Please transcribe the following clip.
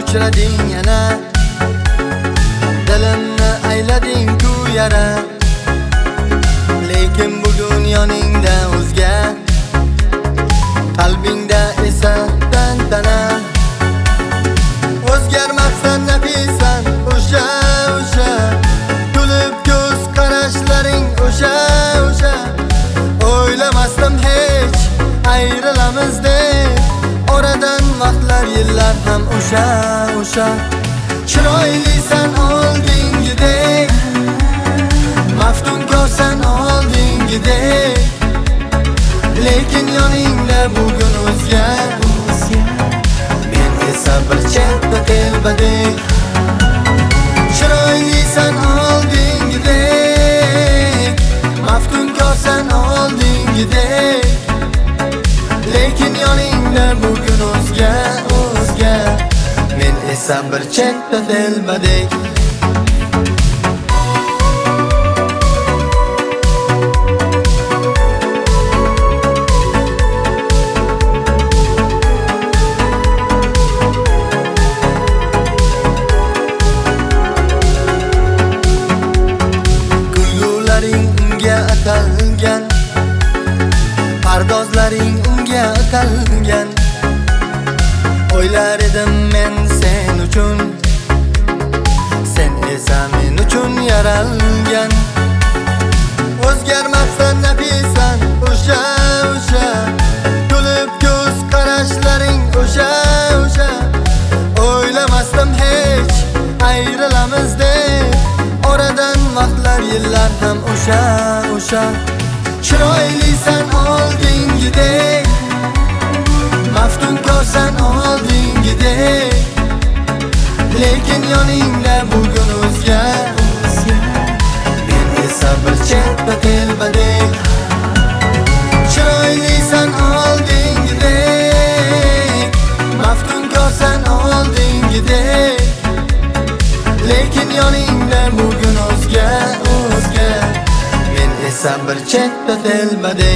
uchrading yana, dilimni aylading-ku yara. Lekin bugun yoningda o'zga, qalbingda esa tantana. O'zgarmabsan nafisan o'sha kulib ko'z qarashlaring o'sha o'ylamasdim hech ayrilamiz deb. Oradan vaqtlar yillar ham o'sha chiroylisan oldingidek, maftunkorsan oldingidek. Lekin yoningda bugun o'zga, men esa bir chetda telbadek. Chiroylisan oldingidek, maftunkorsan oldingidek. Lekin yoningda bugun o'zga, men esa bir chetda telbadek. Atalgan, pardozlaring unga atalgan. O'ylar edim men sen uchun, sen esa men uchun yaralgan. O'zgarmabsan nafisan o'sha kulib ko'z qarashlaring o'sha o'ylamasdim hech ayrilamiz deb. Oradan vaqtlar yillar ham o'sha chiroylisan oldingidek, maftunkorsan oldingidek. Lekin yoningda bugun o'zga, men esa bir chetda telbadek. Chiroylisan oldingidek, maftunkorsan oldingidek. Lekin yoningda bugun o'zga, men esa bir chetda telbadek.